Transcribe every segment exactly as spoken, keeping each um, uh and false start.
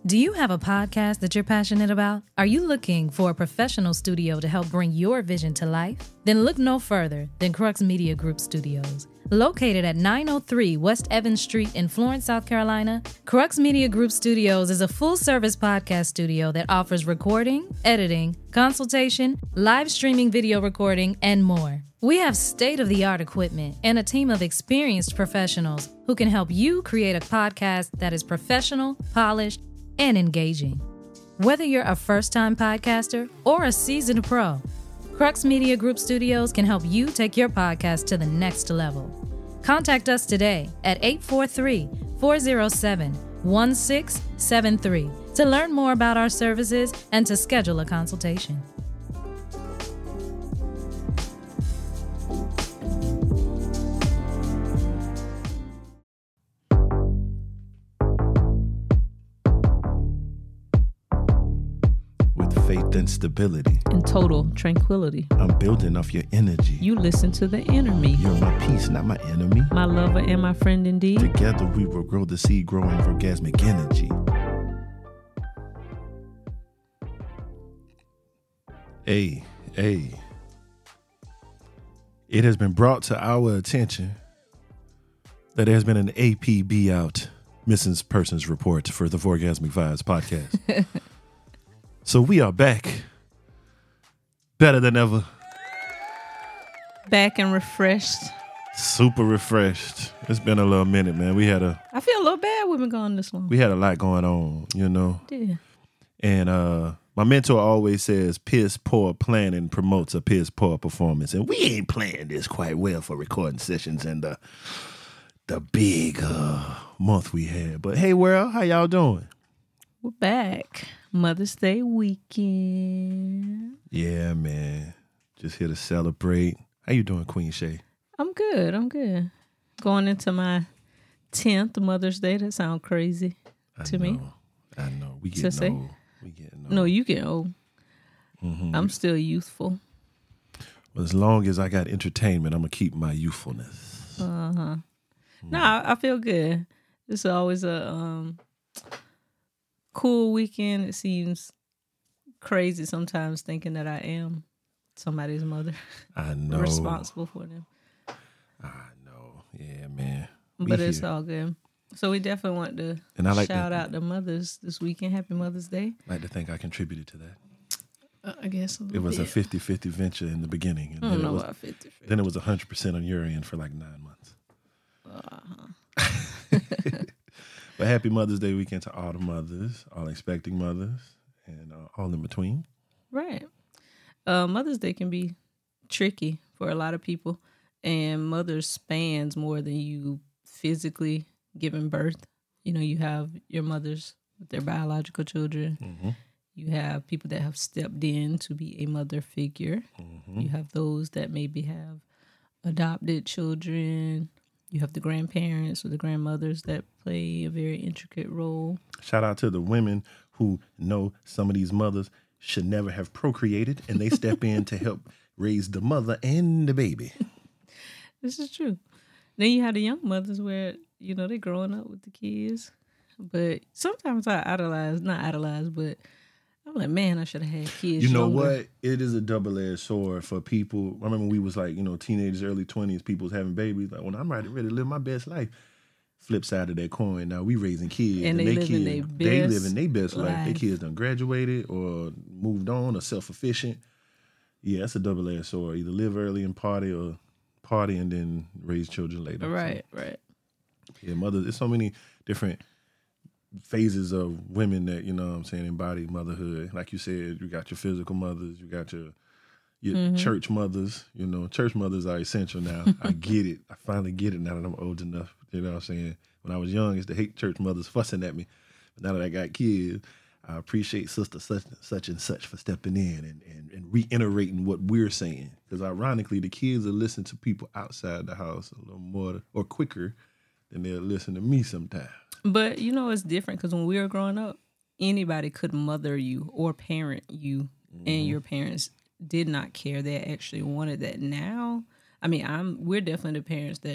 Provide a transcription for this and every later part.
Do you have a podcast that you're passionate about? Are you looking for a professional studio to help bring your vision to life? Then look no further than Crux Media Group Studios. Located at nine oh three West Evans Street in Florence, South Carolina, Crux Media Group Studios is a full-service podcast studio that offers recording, editing, consultation, live streaming video recording, and more. We have state-of-the-art equipment and a team of experienced professionals who can help you create a podcast that is professional, polished, and engaging. Whether you're a first-time podcaster or a seasoned pro, Crux Media Group Studios can help you take your podcast to the next level. Contact us today at eight four three, four oh seven, one six seven three to learn more about our services and to schedule a consultation. Faith and stability. And total tranquility. I'm building off your energy. You listen to the inner me. You're my peace, not my enemy. My lover and my friend indeed. Together we will grow the seed growing orgasmic energy. Hey, hey. It has been brought to our attention that there has been an A P B out missing persons report for the Orgasmic Vibes podcast. So we are back, better than ever. Back and refreshed. Super refreshed. It's been a little minute, man. We had a. I feel a little bad we've been gone this long. We had a lot going on, you know. Yeah. And uh, my mentor always says, piss poor planning promotes a piss poor performance. And we ain't playing this quite well for recording sessions and the the big uh, month we had. But hey, world, how y'all doing? We're back. Mother's Day weekend. Yeah, man. Just here to celebrate. How you doing, Queen Shay? I'm good. I'm good. Going into my tenth Mother's Day. That sounds crazy I to know, me. I know. We getting say? old. We getting old. No, you get old. Mm-hmm. I'm still youthful. Well, as long as I got entertainment, I'm going to keep my youthfulness. Uh-huh. Mm. No, I, I feel good. It's always a... um. cool weekend. It seems crazy sometimes thinking that I am somebody's mother. I know. Responsible for them. I know. Yeah, man. We But it's here. all good. So we definitely want to And I like shout to, out the mothers this weekend. Happy Mother's Day. I like to think I contributed to that. Uh, I guess a It was bit. a fifty-fifty venture in the beginning. And I don't then know it was, about fifty. Then it was one hundred percent on your end for like nine months. Uh-huh. But happy Mother's Day weekend to all the mothers, all expecting mothers, and uh, all in between. Right. Uh, Mother's Day can be tricky for a lot of people. And Mother's spans more than you physically giving birth. You know, you have your mothers with their biological children. Mm-hmm. You have people that have stepped in to be a mother figure. Mm-hmm. You have those that maybe have adopted children. You have the grandparents or the grandmothers that play a very intricate role. Shout out to the women who know some of these mothers should never have procreated, and they step in to help raise the mother and the baby. This is true. Then you have the young mothers where, you know, they're growing up with the kids. But sometimes I idolize, not idolize, but I'm like, man, I should have had kids. You know younger. what? It is a double-edged sword for people. I remember we was like, you know, teenagers, early twenties, people was having babies. Like, well, I'm ready, ready to live my best life. Flip side of that coin, now we raising kids. And they they living kids, their They best living their best life. Their life. kids done graduated or moved on or self-efficient. Yeah, that's a double-edged sword. Either live early and party or party and then raise children later. Right, So, right. yeah, mothers, there's so many different phases of women that, you know what I'm saying, embody motherhood. Like you said, you got your physical mothers, you got your your Mm-hmm. church mothers. You know, church mothers are essential now. I get it. I finally get it now that I'm old enough. You know what I'm saying? When I was young, I used to hate church mothers fussing at me. But now that I got kids, I appreciate sister such, such and such for stepping in and, and, and reiterating what we're saying. Because ironically, the kids will listen to people outside the house a little more or quicker than they'll listen to me sometimes. But, you know, it's different because when we were growing up, anybody could mother you or parent you, mm-hmm. and your parents did not care. They actually wanted that. Now, I mean, I'm we're definitely the parents that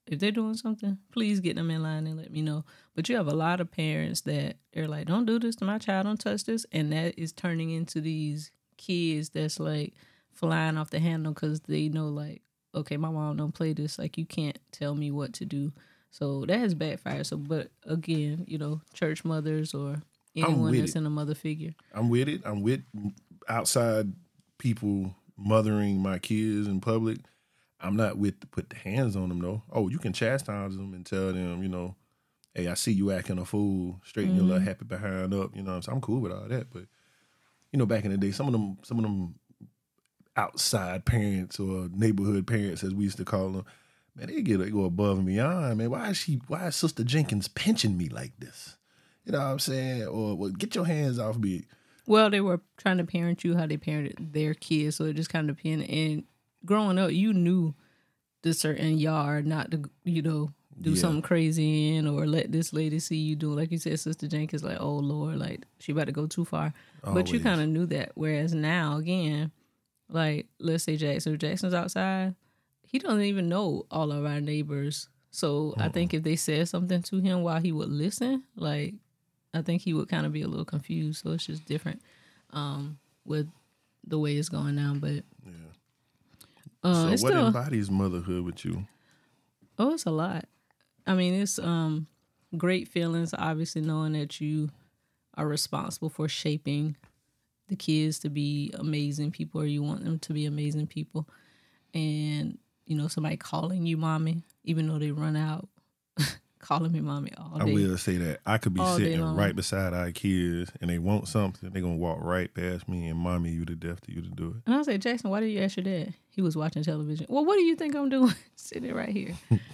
if they're doing something, please get them in line and let me know. But you have a lot of parents that they're like, don't do this to my child, don't touch this. And that is turning into these kids that's like flying off the handle because they know like, okay, my mom don't play this. Like, you can't tell me what to do. So that has backfired. So, but again, you know, church mothers or anyone that's it. in a mother figure. I'm with it. I'm with outside people mothering my kids in public. I'm not with to put the hands on them, though. Oh, you can chastise them and tell them, you know, hey, I see you acting a fool. Straighten mm-hmm. your little happy behind up. You know what I'm saying? I'm cool with all that. But, you know, back in the day, some of them, some of them outside parents or neighborhood parents, as we used to call them, man, they get they go above and beyond. Man, why is she? Why is Sister Jenkins pinching me like this? You know what I'm saying? Or, well, get your hands off me. Well, they were trying to parent you how they parented their kids, so it just kind of depended. And growing up, you knew the certain yard not to, you know, do yeah. something crazy in or let this lady see you do. Like you said, Sister Jenkins, like, oh Lord, like she about to go too far. Always. But you kind of knew that. Whereas now, again, like let's say Jackson, if Jackson's outside, he doesn't even know all of our neighbors. So mm-hmm. I think if they said something to him while he would listen, like I think he would kind of be a little confused. So it's just different um, with the way it's going now. But yeah. Uh, so what still, embodies motherhood with you? Oh, it's a lot. I mean, it's um, great feelings, obviously, knowing that you are responsible for shaping the kids to be amazing people, or you want them to be amazing people. And, you know, somebody calling you mommy, even though they run out, calling me mommy all day. I will say that. I could be sitting right beside our kids and they want something, they're going to walk right past me and mommy you to death to you to do it. And I say, Jackson, why did you ask your dad? He was watching television. Well, what do you think I'm doing sitting right here?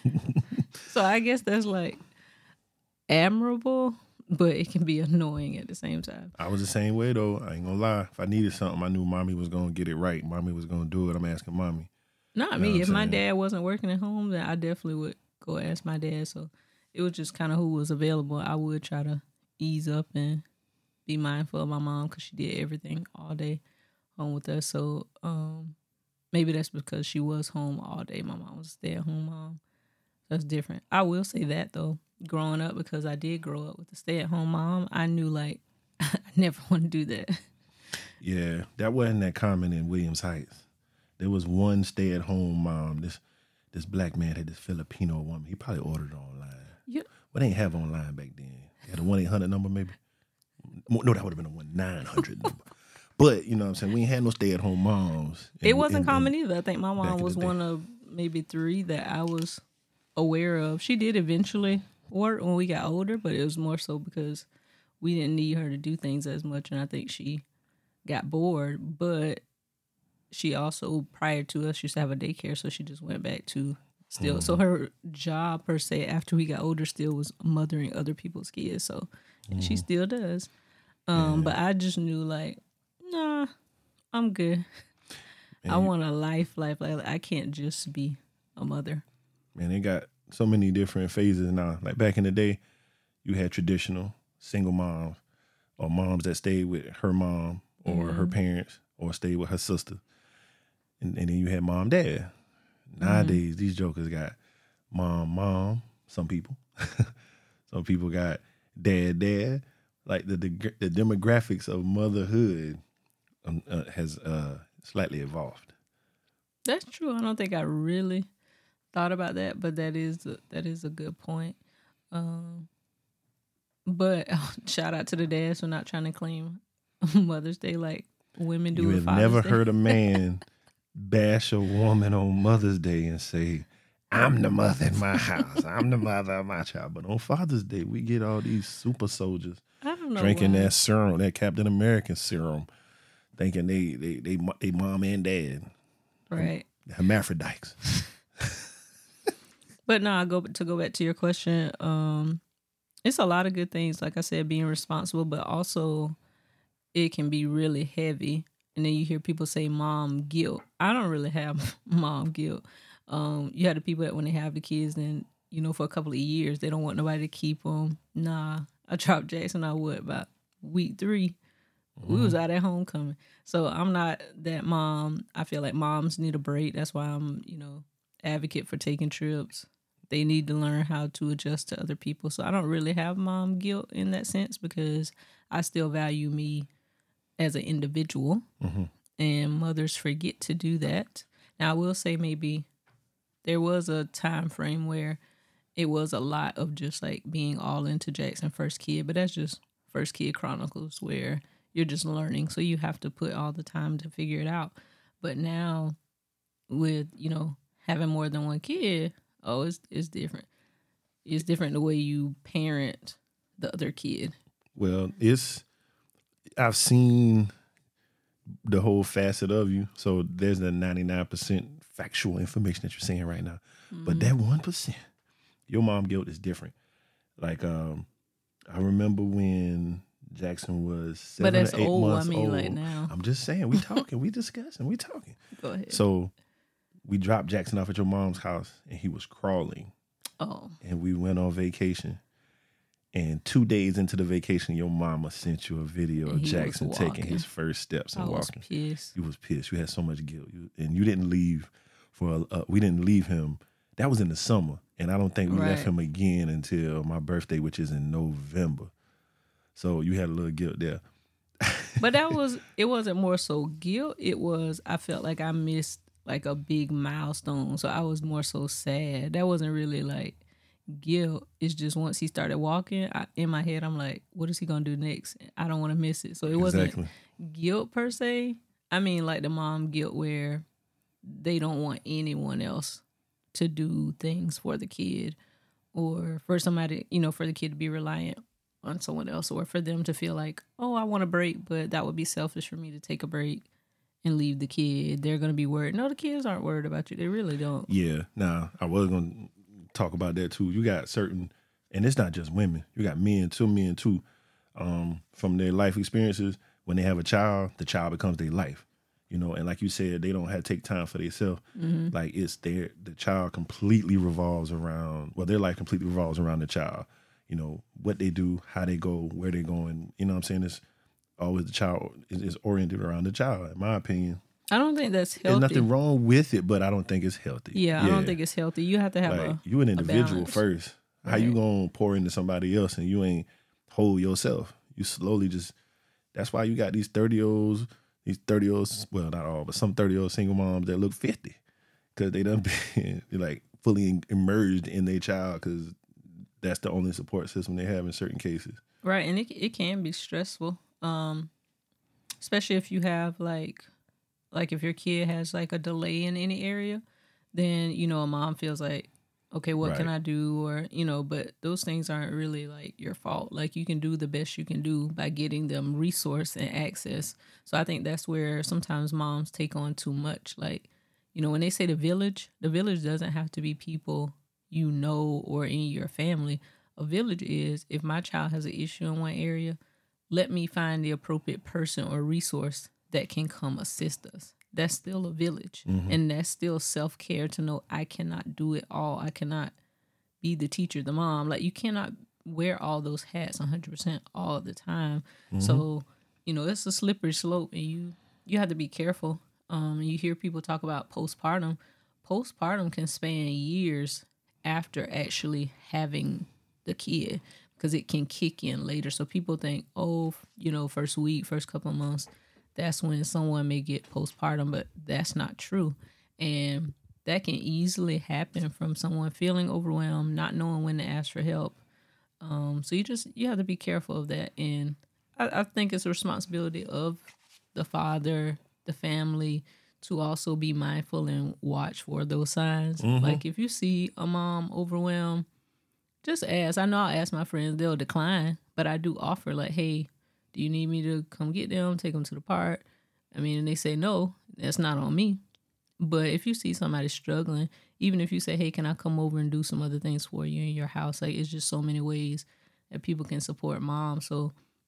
So I guess that's like admirable, but it can be annoying at the same time. I was the same way, though. I ain't going to lie. If I needed something, I knew mommy was going to get it right. Mommy was going to do it. I'm asking mommy. Not you know me. If saying? My dad wasn't working at home, then I definitely would go ask my dad. So it was just kind of who was available. I would try to ease up and be mindful of my mom because she did everything all day home with us. So um, maybe that's because she was home all day. My mom was a stay-at-home mom. That's different. I will say that, though, growing up, because I did grow up with a stay-at-home mom, I knew, like, I never want to do that. Yeah, that wasn't that common in Williams Heights. There was one stay-at-home mom. This this black man had this Filipino woman. He probably ordered it online. Yep. But they didn't have online back then. They had a one eight hundred number, maybe. No, that would have been a one nine hundred number. But, you know what I'm saying, we ain't had no stay-at-home moms. And, it wasn't and, common and either. I think my mom was one of maybe three that I was aware of. She did eventually work when we got older, but it was more so because we didn't need her to do things as much, and I think she got bored. But she also, prior to us, used to have a daycare, so she just went back to still. Mm-hmm. So her job, per se, after we got older, still was mothering other people's kids. So mm-hmm. she still does. Um, yeah. But I just knew, like, nah, I'm good. Man, I want a life, life, life. I can't just be a mother. Man, they got so many different phases now. Like back in the day, you had traditional single moms or moms that stayed with her mom or mm-hmm. her parents or stayed with her sister. And, and then you had mom, dad. Nowadays, mm-hmm. these jokers got mom, mom, some people. Some people got dad, dad. Like the the, the demographics of motherhood um, uh, has uh, slightly evolved. That's true. I don't think I really thought about that, but that is a, that is a good point. Um, but oh, shout out to the dads for not trying to claim Mother's Day like women do. You with have Father's never Day. heard a man bash a woman on Mother's Day and say, I'm the mother in my house. I'm the mother of my child. But on Father's Day, we get all these super soldiers I don't know drinking why. that serum, that Captain American serum, thinking they they they, they mom and dad. Right. Hermaphrodites. But no, I go to go back to your question. Um, it's a lot of good things. Like I said, being responsible, but also it can be really heavy. And then you hear people say mom guilt. I don't really have mom guilt. Um, you have the people that when they have the kids, then, you know, for a couple of years, they don't want nobody to keep them. Nah, I dropped Jackson, I would, about week three. Mm-hmm. We was out at homecoming. So I'm not that mom. I feel like moms need a break. That's why I'm, you know, advocate for taking trips they need to learn how to adjust to other people. So I don't really have mom guilt in that sense because I still value me as an individual. Mm-hmm. And mothers forget to do that. Now, I will say maybe there was a time frame where it was a lot of just like being all into Jackson First Kid, but that's just First Kid Chronicles where you're just learning. So you have to put all the time to figure it out. But now with, you know, having more than one kid, oh, it's it's different. It's different the way you parent the other kid. Well, it's, I've seen the whole facet of you. So there's the ninety-nine percent factual information that you're saying right now. Mm-hmm. But that one percent, your mom guilt is different. Like, um, I remember when Jackson was seven but that's or eight old, months I mean, old. like now. I'm just saying, we talking, we discussing, we talking. Go ahead. So we dropped Jackson off at your mom's house and he was crawling. Oh. And we went on vacation. And two days into the vacation, your mama sent you a video and of Jackson taking his first steps and I was walking. Pissed. You was pissed. You had so much guilt. You, and you didn't leave for, a, uh, we didn't leave him. That was in the summer. And I don't think we right. left him again until my birthday, which is in November. So you had a little guilt there. But that was, it wasn't more so guilt. It was, I felt like I missed like a big milestone. So I was more so sad. That wasn't really like guilt. It's just once he started walking, I, in my head, I'm like, what is he going to do next? I don't want to miss it. So it wasn't exactly. guilt per se. I mean, like the mom guilt where they don't want anyone else to do things for the kid or for somebody, you know, for the kid to be reliant on someone else or for them to feel like, oh, I want a break, but that would be selfish for me to take a break and leave the kid. They're going to be worried. No, the kids aren't worried about you. They really don't. Yeah. Nah, I was going to talk about that too. You got certain, and it's not just women. You got men too, men too. Um, from their life experiences, when they have a child, the child becomes their life. You know, and like you said, they don't have to take time for themselves. Mm-hmm. Like it's their, the child completely revolves around, well, their life completely revolves around the child. You know, what they do, how they go, where they're going. You know what I'm saying? It's always the child is, is oriented around the child, in my opinion. I don't think that's healthy. There's nothing wrong with it, but I don't think it's healthy. Yeah, yeah. I don't think it's healthy. You have to have like, a you an individual first. How right. you gonna pour into somebody else and you ain't whole yourself? You slowly just, that's why you got these thirty-year-olds, these thirty-year-olds, well, not all, but some thirty-year-old single moms that look fifty because they done been like fully immersed in their child because that's the only support system they have in certain cases. Right, and it it can be stressful, um, especially if you have like, like if your kid has like a delay in any area, then, you know, a mom feels like, okay, what right. can I do? Or, you know, but those things aren't really like your fault. Like you can do the best you can do by getting them resource and access. So I think that's where sometimes moms take on too much. Like, you know, when they say the village, the village doesn't have to be people you know or in your family. A village is, if my child has an issue in one area, let me find the appropriate person or resource that can come assist us. That's still a village. Mm-hmm. And that's still self-care to know I cannot do it all. I cannot be the teacher, the mom. Like, you cannot wear all those hats one hundred percent all the time. Mm-hmm. So, you know, it's a slippery slope, and you, you have to be careful. Um, you hear people talk about postpartum. Postpartum can span years after actually having the kid because it can kick in later. So people think, oh, you know, first week, first couple of months, that's when someone may get postpartum, but that's not true. And that can easily happen from someone feeling overwhelmed, not knowing when to ask for help. Um, so you just, you have to be careful of that. And I, I think it's a responsibility of the father, the family, to also be mindful and watch for those signs. Mm-hmm. Like if you see a mom overwhelmed, just ask. I know I'll ask my friends, they'll decline, but I do offer like, hey, do you need me to come get them, take them to the park? I mean, and they say no, that's not on me. But if you see somebody struggling, even if you say, hey, can I come over and do some other things for you in your house? Like, it's just so many ways that people can support mom. So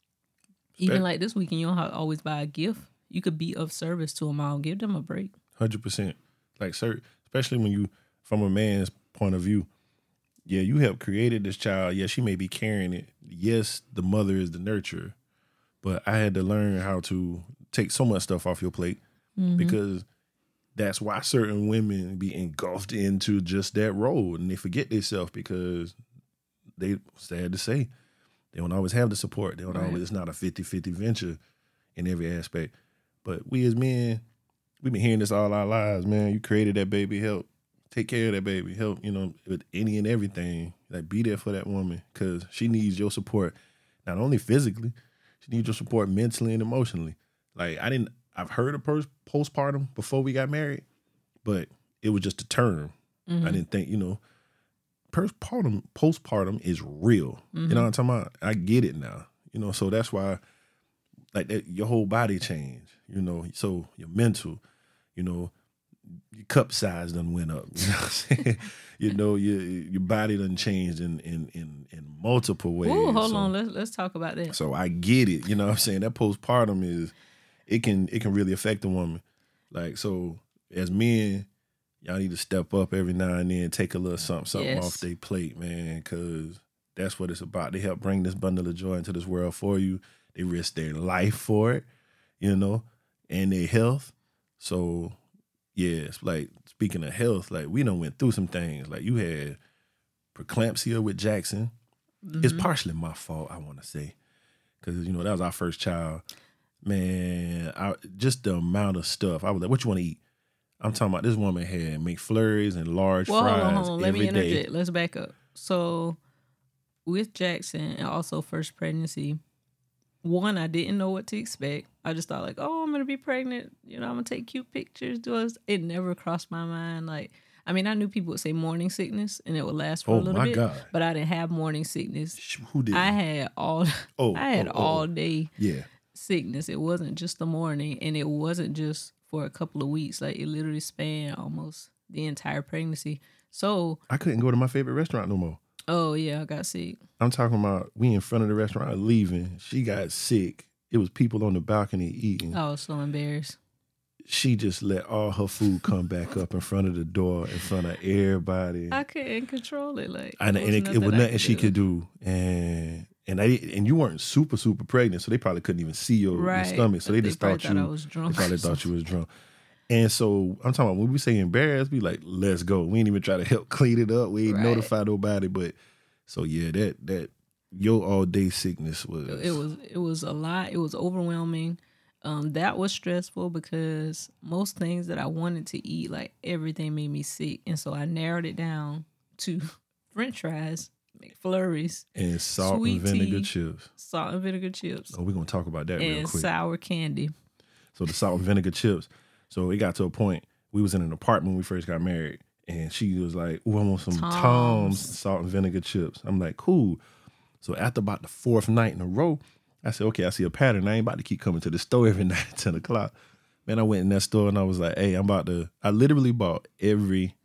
even like this weekend, you don't have to always buy a gift. You could be of service to a mom. Give them a break. one hundred percent. Like, sir, especially when you, from a man's point of view, yeah, you have created this child. Yeah, she may be carrying it. Yes, the mother is the nurturer. But I had to learn how to take so much stuff off your plate mm-hmm. because that's why certain women be engulfed into just that role and they forget themselves because they, sad to say, they don't always have the support. They don't Right. always, it's not a fifty-fifty venture in every aspect. But we as men, we've been hearing this all our lives, man. You created that baby, help take care of that baby, help, you know, with any and everything. Like, be there for that woman because she needs your support, not only physically, she needs your support mentally and emotionally. Like, I didn't, I've heard of post- postpartum before we got married, but it was just a term. Mm-hmm. I didn't think, you know, postpartum, postpartum is real. Mm-hmm. You know what I'm talking about? I get it now. You know, so that's why, like, that, your whole body changed, you know, so your mental, you know, your cup size done went up. You know what I'm saying? You know, your your body done changed in in in, in multiple ways. Ooh, hold so, on. Let's let's talk about that. So I get it. You know what I'm saying? That postpartum is, it can it can really affect a woman. Like, so as men, y'all need to step up every now and then, take a little something, something Yes. off their plate, man, because that's what it's about. They help bring this bundle of joy into this world for you. They risk their life for it, you know, and their health. So, yeah, it's like, speaking of health, like, we done went through some things. Like, you had preeclampsia with Jackson. Mm-hmm. It's partially my fault, I want to say, because, you know, that was our first child. Man, I, just the amount of stuff. I was like, what you want to eat? I'm talking about this woman had McFlurries and large Well, fries hold on, hold on. Let every me day. interject. Let's back up. So, with Jackson and also first pregnancy, one, I didn't know what to expect. I just thought like, oh, I'm gonna be pregnant. You know, I'm gonna take cute pictures. Do us. It never crossed my mind. Like, I mean, I knew people would say morning sickness and it would last for Oh, a little my bit, God. but I didn't have morning sickness. Sh- Who did? I had all. Oh, I had oh, oh, all oh. day Yeah. sickness. It wasn't just the morning, and it wasn't just for a couple of weeks. Like, it literally spanned almost the entire pregnancy. So, I couldn't go to my favorite restaurant no more. oh yeah, I got sick. I'm talking about, we in front of the restaurant leaving. She got sick. It was people on the balcony eating. I was so embarrassed. She just let all her food come back up in front of the door, in front of everybody. I couldn't control it. Like, and, there and it, it was I nothing she could do. And and I, and you weren't super, super pregnant, so they probably couldn't even see your, your Right. stomach. So they, They just probably thought thought you, I was drunk they probably or thought you was drunk. And so I'm talking about, when we say embarrassed, we like, let's go. We ain't even try to help clean it up. We ain't Right. notify nobody. But so yeah, that that your all day sickness was It was it was a lot. It was overwhelming. Um, that was stressful because most things that I wanted to eat, like everything, made me sick, and so I narrowed it down to French fries, McFlurries, and salt sweet and vinegar tea, chips. salt and vinegar chips, Oh, we're gonna talk about that real and quick. sour candy. So the salt and vinegar chips. So it got to a point, we was in an apartment when we first got married, and she was like, "Oh, I want some Tom's. Tom's. salt and vinegar chips." I'm like, "Cool." So after about the fourth night in a row, I said, "Okay, I see a pattern. I ain't about to keep coming to the store every night at ten o'clock." Man, I went in that store and I was like, "Hey, I'm about to." I literally bought every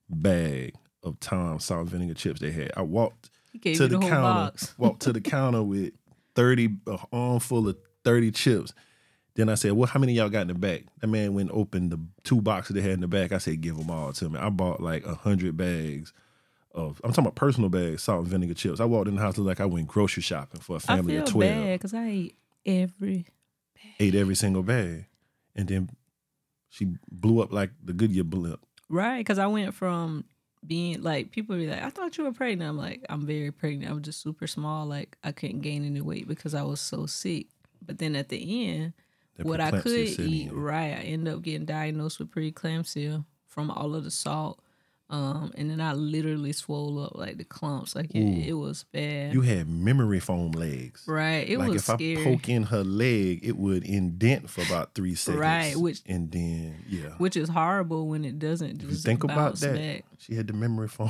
bag of Tom's salt and vinegar chips they had. I walked He gave to you the, the whole counter, box. walked to the counter with thirty, a armful of thirty chips. Then I said, "Well, how many of y'all got in the back?" That man went and opened the two boxes they had in the back. I said, "Give them all to me." I bought like a hundred bags of, I'm talking about personal bags, salt and vinegar chips. I walked in the house looked like I went grocery shopping for a I family feel of twelve. bad because I ate every. Ate every single bag. And then she blew up like the Goodyear blimp. Right, because I went from being like, people be like, "I thought you were pregnant." I'm like, I'm very pregnant. I'm just super small. Like, I couldn't gain any weight because I was so sick. But then at the end, That what I preeclampsia could setting eat, in. right, I ended up getting diagnosed with preeclampsia from all of the salt. Um, and then I literally swole up like the clumps. Like, it, Ooh. it was bad. You had memory foam legs. Right, it like was if scary. I poke in her leg, it would indent for about three seconds. Right, which- and then yeah. Which is horrible when it doesn't If you just think about bounce that, back. she had the memory foam.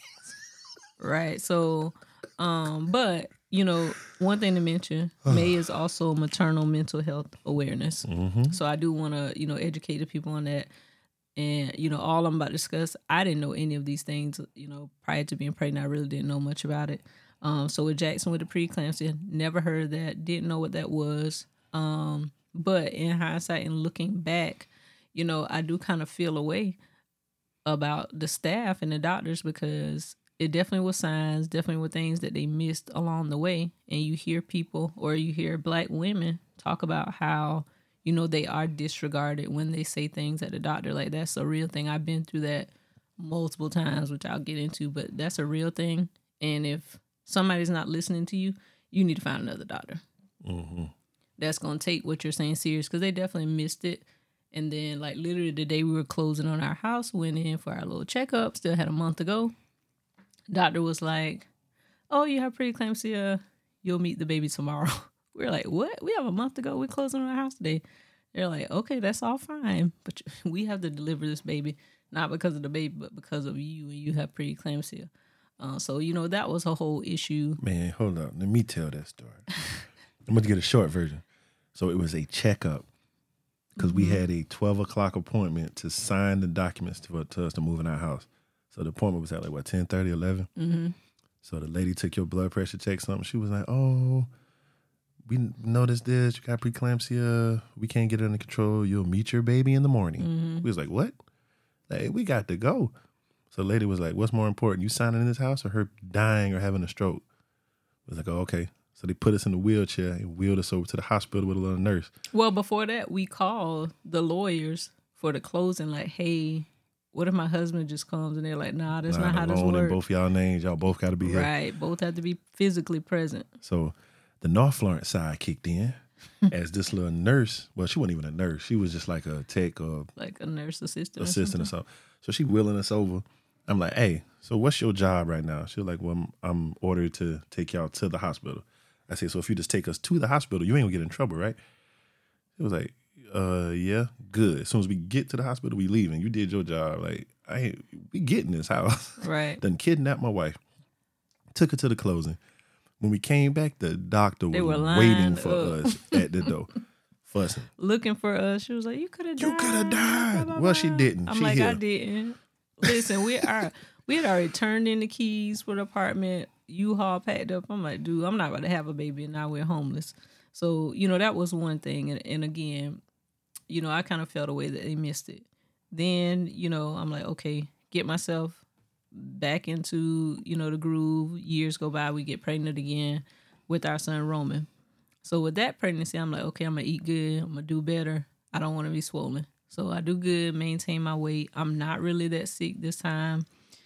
Right. So, um, but you know, one thing to mention, May is also maternal mental health awareness. Mm-hmm. So I do want to, you know, educate the people on that. And, you know, all I'm about to discuss, I didn't know any of these things, you know, prior to being pregnant. I really didn't know much about it. Um, so with Jackson with the preeclampsia, never heard of that, didn't know what that was. Um, but in hindsight and looking back, you know, I do kind of feel a way about the staff and the doctors because it definitely was signs, definitely were things that they missed along the way. And you hear people or you hear Black women talk about how, you know, they are disregarded when they say things at the doctor. Like, that's a real thing. I've been through that multiple times, which I'll get into, but that's a real thing. And if somebody's not listening to you, you need to find another doctor. Mm-hmm. That's going to take what you're saying serious, because they definitely missed it. And then, like, literally the day we were closing on our house, went in for our little checkup, still had a month to go. Doctor was like, oh, you have preeclampsia. You'll meet the baby tomorrow. We were like, what? We have a month to go. We're closing on our house today. They're like, okay, that's all fine. But we have to deliver this baby, not because of the baby, but because of you, and you have preeclampsia. Uh, so, you know, that was a whole issue. Man, hold up. Let me tell that story. I'm going to get a short version. So it was a checkup because mm-hmm. we had a twelve o'clock appointment to sign the documents to, to us to move in our house. So the appointment was at like, what, ten thirty, eleven? Mm-hmm. So the lady took your blood pressure, checked something. She was like, oh, we noticed this. You got preeclampsia. We can't get it under control. You'll meet your baby in the morning. Mm-hmm. We was like, what? Like, we got to go. So the lady was like, what's more important, you signing in this house or her dying or having a stroke? I was like, oh, okay. So they put us in the wheelchair and wheeled us over to the hospital with a little nurse. Well, before that, we called the lawyers for the closing, like, hey, what if my husband just comes? And they're like, nah, that's nah, not how this works. In both y'all names, y'all both got to be here. Right, both have to be physically present. So the North Florence side kicked in as this little nurse. Well, she wasn't even a nurse. She was just like a tech or like a nurse assistant. Assistant or something. Or something. So she wheeling us over. I'm like, hey, so what's your job right now? She was like, well, I'm, I'm ordered to take y'all to the hospital. I said, so if you just take us to the hospital, you ain't gonna get in trouble, right? It was like, uh, yeah, good. As soon as we get to the hospital, we leaving. You did your job. Like, I ain't, we get in this house. Right. Done kidnapped my wife. Took her to the closing. When we came back, the doctor was waiting for up. us at the door, fussing. Looking for us. She was like, you could have died. You could have died. Blah, blah, blah. Well, she didn't. I'm she like, here. I didn't. Listen, we are we had already turned in the keys for the apartment. U-Haul packed up. I'm like, dude, I'm not about to have a baby, and now we're homeless. So, you know, that was one thing. And, and again, you know, I kind of felt a way that they missed it. Then, you know, I'm like, okay, get myself back into, you know, the groove. Years go by, we get pregnant again with our son Roman. So with that pregnancy, I'm like, okay, I'm gonna eat good. I'm gonna do better. I don't want to be swollen. So I do good, maintain my weight. I'm not really that sick this time.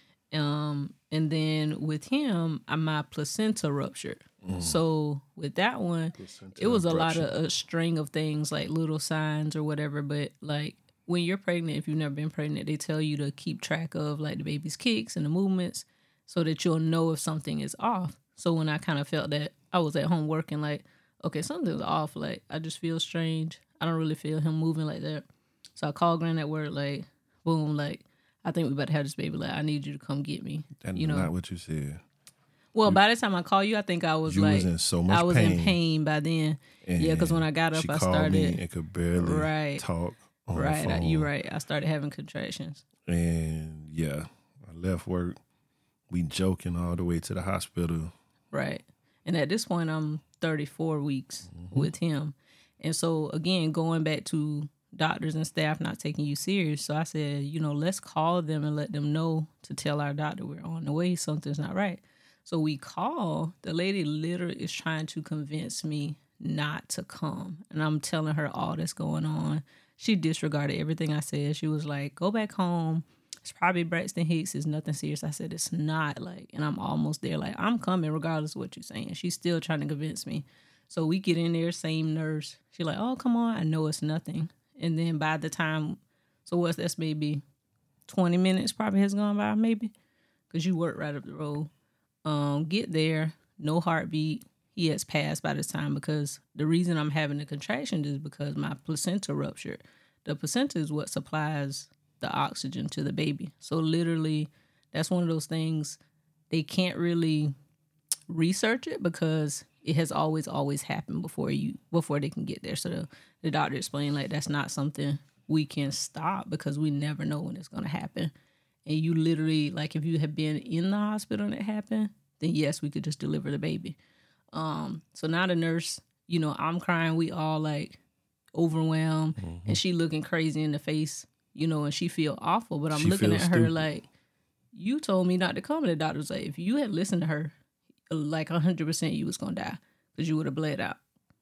Um, and then with him, my placenta ruptured. Mm. So with that one, placenta it was a rupture. lot of a string of things, like little signs or whatever. But like when you're pregnant, if you've never been pregnant, they tell you to keep track of like the baby's kicks and the movements so that you'll know if something is off. So when I kind of felt that, I was at home working like, okay, something's off. Like, I just feel strange. I don't really feel him moving like that. So I called Granny at work, like, boom, like, I think we better have this baby. Like, I need you to come get me. That's you know? not what you said. Well, you, by the time I called you, I think I was you like, was in so much I was pain. in pain by then. And yeah, because when I got up, she I called started. Me and could barely right, talk on right, the phone. You're right. I started having contractions. And yeah, I left work. We joking all the way to the hospital. Right. And at this point, I'm thirty-four weeks mm-hmm. with him. And so, again, going back to doctors and staff not taking you serious. So I said, you know, let's call them and let them know to tell our doctor we're on the way. Something's not right. So we call. The lady literally is trying to convince me not to come. And I'm telling her all that's going on. She disregarded everything I said. She was like, go back home. It's probably Braxton Hicks. It's nothing serious. I said, it's not. Like, and I'm almost there. Like, I'm coming regardless of what you're saying. She's still trying to convince me. So we get in there, same nurse. She's like, oh, come on. I know it's nothing. And then by the time, so what's that's maybe twenty minutes probably has gone by, maybe, because you work right up the road. Um, get there, no heartbeat. He has passed by this time because the reason I'm having the contractions is because my placenta ruptured. The placenta is what supplies the oxygen to the baby. So literally, that's one of those things they can't really research it because it has always, always happened before you before they can get there. So the, the doctor explained, like, that's not something we can stop because we never know when it's going to happen. And you literally, like, if you had been in the hospital and it happened, then yes, we could just deliver the baby. Um, so now the nurse, you know, I'm crying. We all, like, overwhelmed. Mm-hmm. And she looking crazy in the face, you know, and she feel awful. But I'm she looking at her stupid. Like, you told me not to come. And the doctor was like, if you had listened to her, like one hundred percent you was going to die because you would have bled out.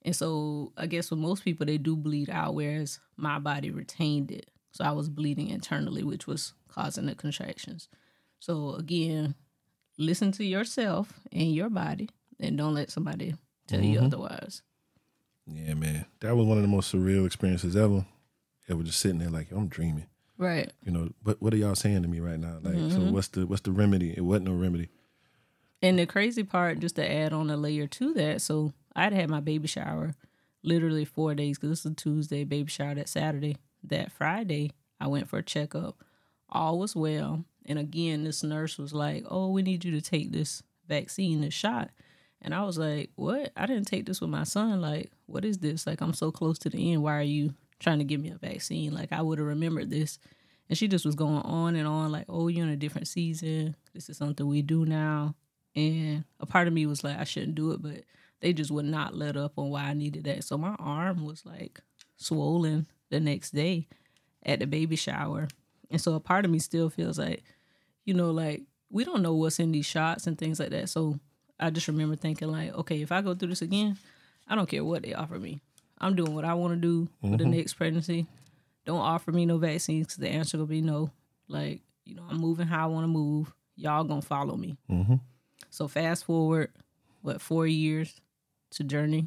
And so I guess for most people, they do bleed out, whereas my body retained it. So I was bleeding internally, which was causing the contractions. So again, listen to yourself and your body, and don't let somebody tell mm-hmm. you otherwise. Yeah, man. That was one of the most surreal experiences ever. Ever just sitting there like, I'm dreaming. Right. You know, but what are y'all saying to me right now? Like, mm-hmm. so what's the what's the remedy? It wasn't no remedy. And the crazy part, just to add on a layer to that, so I'd had my baby shower literally four days, because this was a Tuesday, baby shower that Saturday. That Friday, I went for a checkup. All was well. And again, this nurse was like, oh, we need you to take this vaccine, this shot. And I was like, what? I didn't take this with my son. Like, what is this? Like, I'm so close to the end. Why are you trying to give me a vaccine? Like, I would have remembered this. And she just was going on and on like, oh, you're in a different season. This is something we do now. And a part of me was like, I shouldn't do it, but they just would not let up on why I needed that. So my arm was like swollen the next day at the baby shower. And so a part of me still feels like, you know, like we don't know what's in these shots and things like that. So I just remember thinking like, okay, if I go through this again, I don't care what they offer me. I'm doing what I want to do mm-hmm. for the next pregnancy. Don't offer me no vaccines, because the answer will be no. Like, you know, I'm moving how I want to move. Y'all gonna follow me. Mm-hmm. So fast forward, what, four years to journey.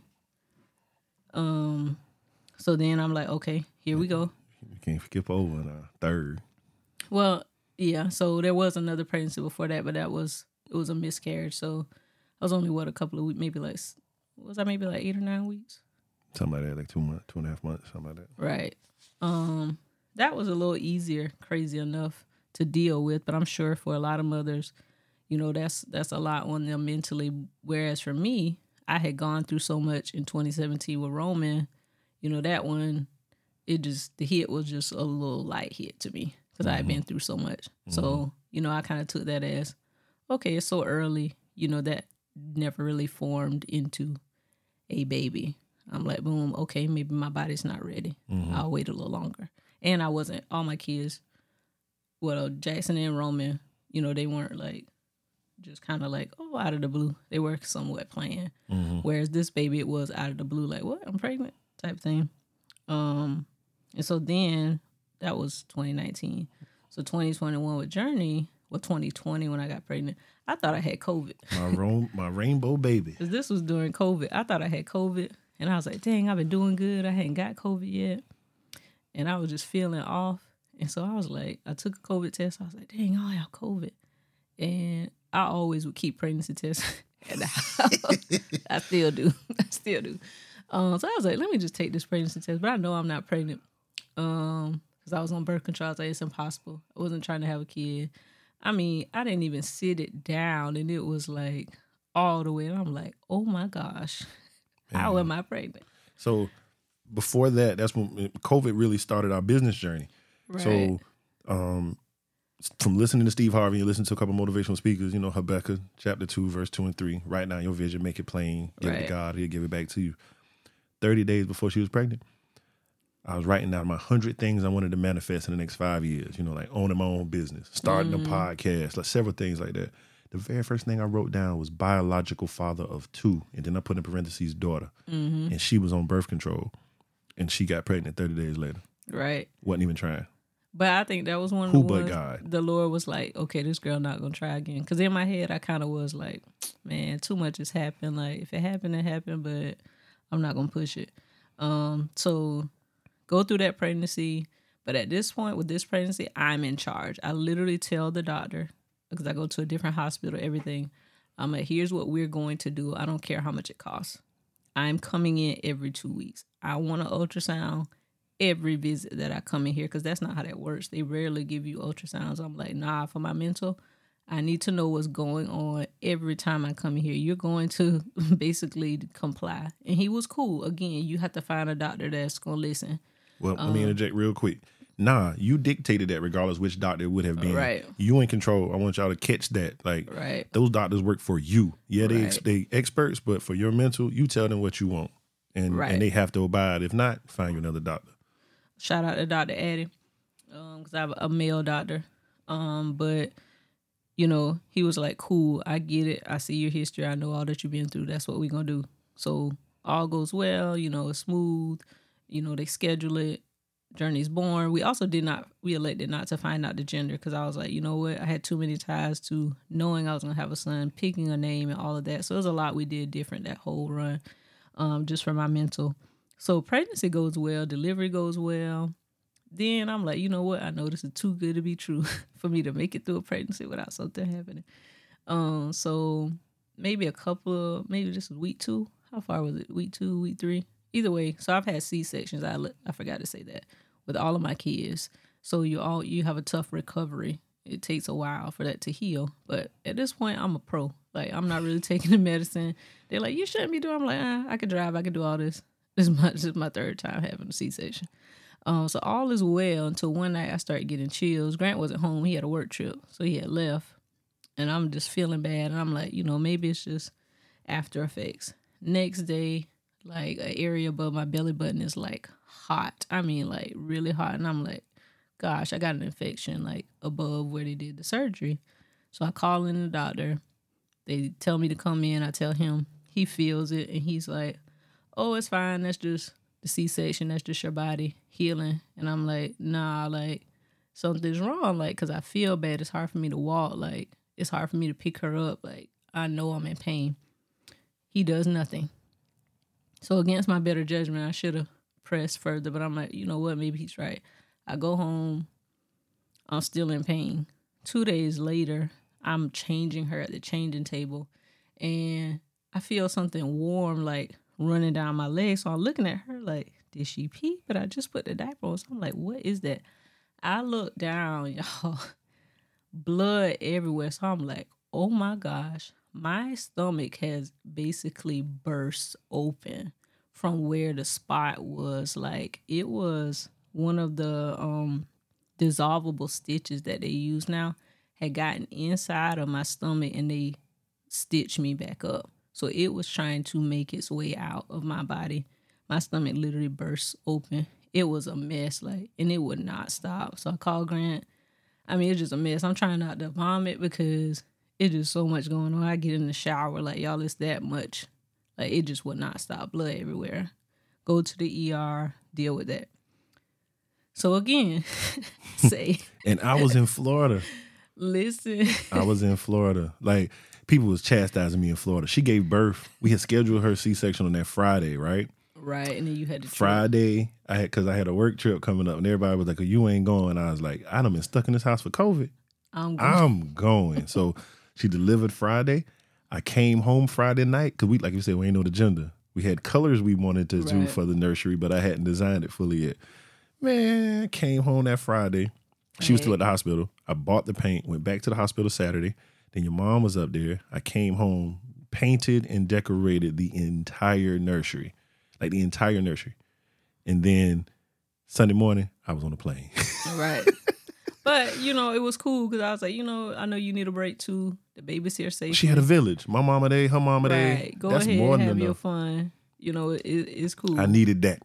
Um, so then I'm like, okay, here we go. You can't skip over the third. Well, yeah. So there was another pregnancy before that, but that was it was a miscarriage. So I was only what a couple of weeks, maybe like was I maybe like eight or nine weeks? Something like that, like two months, two and a half months, something like that. Right. Um, that was a little easier, crazy enough to deal with, but I'm sure for a lot of mothers, you know, that's that's a lot on them mentally. Whereas for me, I had gone through so much in twenty seventeen with Roman, you know, that one, it just, the hit was just a little light hit to me because mm-hmm. I had been through so much. Mm-hmm. So, you know, I kind of took that as, okay, it's so early, you know, that never really formed into a baby. I'm like, boom, okay, maybe my body's not ready. Mm-hmm. I'll wait a little longer. And I wasn't, all my kids, well, Jackson and Roman, you know, they weren't like, just kind of like, oh, out of the blue. They were somewhat planned. Mm-hmm. Whereas this baby, it was out of the blue, like, what? I'm pregnant type thing. Um, and so then that was twenty nineteen. So twenty twenty-one with Journey, well, twenty twenty when I got pregnant, I thought I had COVID. My, ro- my rainbow baby. Because this was during COVID. I thought I had COVID. And I was like, dang, I've been doing good. I hadn't got COVID yet. And I was just feeling off. And so I was like, I took a COVID test. I was like, dang, I have COVID. And I always would keep pregnancy tests at the house. I still do. I still do. Um, so I was like, let me just take this pregnancy test. But I know I'm not pregnant um, because I was on birth control. I was like, it's impossible. I wasn't trying to have a kid. I mean, I didn't even sit it down. And it was like all the way. And I'm like, oh, my gosh. Man. How am I pregnant? So before that, that's when COVID really started our business journey. Right. So um, from listening to Steve Harvey, you listen to a couple motivational speakers, you know, Habakkuk chapter two, verse two and three. Write down your vision, make it plain, give right. it to God, He'll give it back to you. thirty days before she was pregnant, I was writing down my one hundred things I wanted to manifest in the next five years, you know, like owning my own business, starting mm-hmm. a podcast, like several things like that. The very first thing I wrote down was biological father of two. And then I put in parentheses daughter. Mm-hmm. And she was on birth control. And she got pregnant thirty days later. Right. Wasn't even trying. But I think that was one of Who the but ones God? The Lord was like, okay, this girl not going to try again. Because in my head, I kind of was like, man, too much has happened. Like, if it happened, it happened. But I'm not going to push it. Um, so go through that pregnancy. But at this point with this pregnancy, I'm in charge. I literally tell the doctor, because I go to a different hospital, everything. I'm like, here's what we're going to do. I don't care how much it costs. I'm coming in every two weeks. I want an ultrasound every visit that I come in here, because that's not how that works. They rarely give you ultrasounds. I'm like, nah, for my mental, I need to know what's going on every time I come in here. You're going to basically comply. And he was cool. Again, you have to find a doctor that's going to listen. Well, um, let me interject real quick. Nah, you dictated that regardless which doctor it would have been. Right. You in control. I want y'all to catch that. Like, right. Those doctors work for you. Yeah, they right. they experts, but for your mental, you tell them what you want. And right. and they have to abide. If not, find you another doctor. Shout out to Doctor Addie, because um, I have a male doctor. Um, but, you know, he was like, cool, I get it. I see your history. I know all that you've been through. That's what we're going to do. So all goes well, you know, it's smooth, you know, they schedule it, Journey's born. We also did not, we elected not to find out the gender because I was like, you know what, I had too many ties to knowing I was going to have a son, picking a name and all of that. So it was a lot we did different that whole run, um, just for my mental. So pregnancy goes well, delivery goes well. Then I'm like, you know what, I know this is too good to be true for me to make it through a pregnancy without something happening. Um, so maybe a couple of, maybe this was week two. How far was it? Week two, week three? Either way. So I've had C-sections. I I forgot to say that with all of my kids. So you all you have a tough recovery. It takes a while for that to heal. But at this point, I'm a pro. Like, I'm not really taking the medicine. They're like, you shouldn't be doing. I'm like, ah, I can drive. I can do all this. This is my, this is my third time having a C-section. Um, so all is well until one night I started getting chills. Grant wasn't home. He had a work trip. So he had left. And I'm just feeling bad. And I'm like, you know, maybe it's just after effects. Next day, like an area above my belly button is like hot. I mean, like really hot. And I'm like, gosh, I got an infection like above where they did the surgery. So I call in the doctor. They tell me to come in. I tell him. He feels it. And he's like, oh, it's fine. That's just the C-section. That's just your body healing. And I'm like, nah, like something's wrong. Like, because I feel bad. It's hard for me to walk. Like, it's hard for me to pick her up. Like, I know I'm in pain. He does nothing. So against my better judgment, I should have pressed further. But I'm like, you know what? Maybe he's right. I go home. I'm still in pain. Two days later, I'm changing her at the changing table. And I feel something warm, like, running down my leg. So I'm looking at her like, did she pee? But I just put the diaper on. So I'm like, what is that? I look down, y'all. Blood everywhere. So I'm like, oh my gosh. My stomach has basically burst open from where the spot was. Like, it was one of the um, dissolvable stitches that they use now had gotten inside of my stomach and they stitched me back up. So it was trying to make its way out of my body. My stomach literally burst open. It was a mess, like, and it would not stop. So I called Grant. I mean, it's just a mess. I'm trying not to vomit because it's just so much going on. I get in the shower, like, y'all, it's that much. Like, it just would not stop. Blood everywhere. Go to the E R, deal with that. So again, say. And I was in Florida. Listen. I was in Florida. Like, people was chastising me in Florida. She gave birth. We had scheduled her C-section on that Friday, right? Right, and then you had to Friday, I had because I had a work trip coming up, and everybody was like, oh, you ain't going. I was like, I done been stuck in this house for COVID. I'm going. I'm going. So she delivered Friday. I came home Friday night because we, like you said, we ain't know the gender. We had colors we wanted to right. do for the nursery, but I hadn't designed it fully yet. Man, came home that Friday. She hey. was still at the hospital. I bought the paint, went back to the hospital Saturday. Then your mom was up there. I came home, painted and decorated the entire nursery, like the entire nursery. And then Sunday morning, I was on a plane. Right. But, you know, it was cool because I was like, you know, I know you need a break too. The baby's here safely. She had a village. My mama day, her mama day. Right. Go That's ahead more and than have enough. your fun. You know, it, it's cool. I needed that.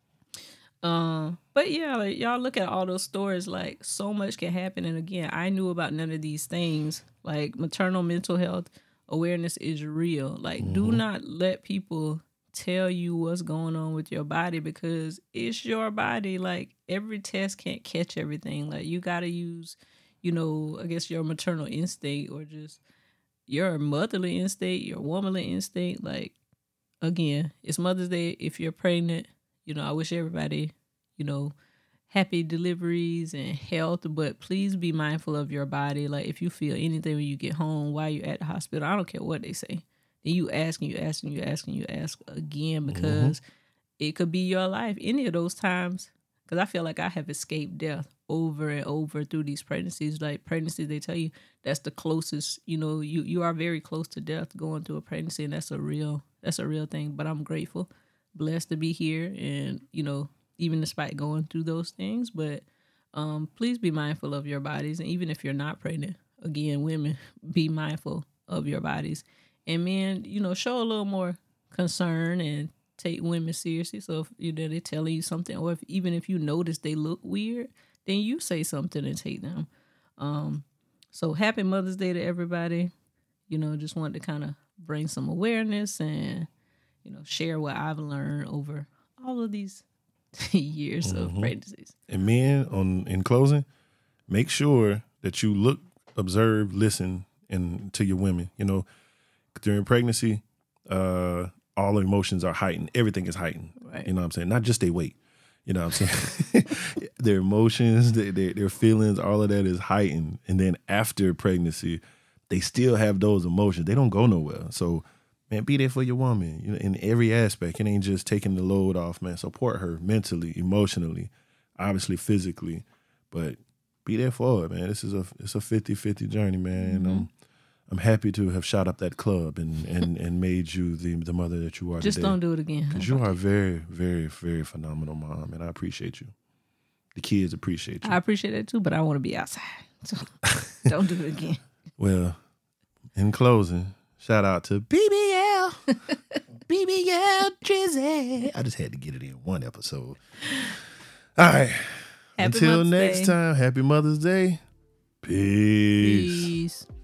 Um, but yeah, like, y'all look at all those stories, like so much can happen. And again, I knew about none of these things. Like maternal mental health awareness is real. Like, mm-hmm. do not let people tell you what's going on with your body because it's your body. Like, every test can't catch everything. Like, you got to use, you know, I guess your maternal instinct or just your motherly instinct, your womanly instinct. Like, again, it's Mother's Day. If you're pregnant, you know, I wish everybody, you know, happy deliveries and health, but please be mindful of your body. Like, if you feel anything when you get home while you're at the hospital, I don't care what they say. Then you ask and you ask and you ask and you ask again because mm-hmm. it could be your life. Any of those times, because I feel like I have escaped death over and over through these pregnancies. Like pregnancies, they tell you that's the closest, you know, you, you are very close to death going through a pregnancy, and that's a real, that's a real thing. But I'm grateful, blessed to be here, and, you know, even despite going through those things. But um, please be mindful of your bodies. And even if you're not pregnant, again, women, be mindful of your bodies. And men, you know, show a little more concern and take women seriously. So if, you know, they're telling you something, or if, even if you notice they look weird, then you say something and take them. Um, so happy Mother's Day to everybody. You know, just wanted to kind of bring some awareness and, you know, share what I've learned over all of these years mm-hmm. of pregnancies. And men, on in closing, make sure that you look, observe, listen, and to your women. You know, during pregnancy, uh, all emotions are heightened. Everything is heightened. Right. You know what I'm saying? Not just their weight. You know what I'm saying? Their emotions, their, their their feelings, all of that is heightened. And then after pregnancy, they still have those emotions. They don't go nowhere. So, man, be there for your woman, you know, in every aspect. It ain't just taking the load off, man. Support her mentally, emotionally, obviously physically, but be there for her, man. This is a it's a fifty-fifty journey, man. Mm-hmm. And I'm I'm happy to have shot up that club and and, and made you the the mother that you are just today. Don't do it again. Because you are a very, very, very phenomenal mom, and I appreciate you. The kids appreciate you. I appreciate it too, but I want to be outside. So don't do it again. Well, in closing, shout out to B B L. B B L Drizzy. I just had to get it in one episode. All right. Happy Until Mother's next Day. time, happy Mother's Day. Peace. Peace.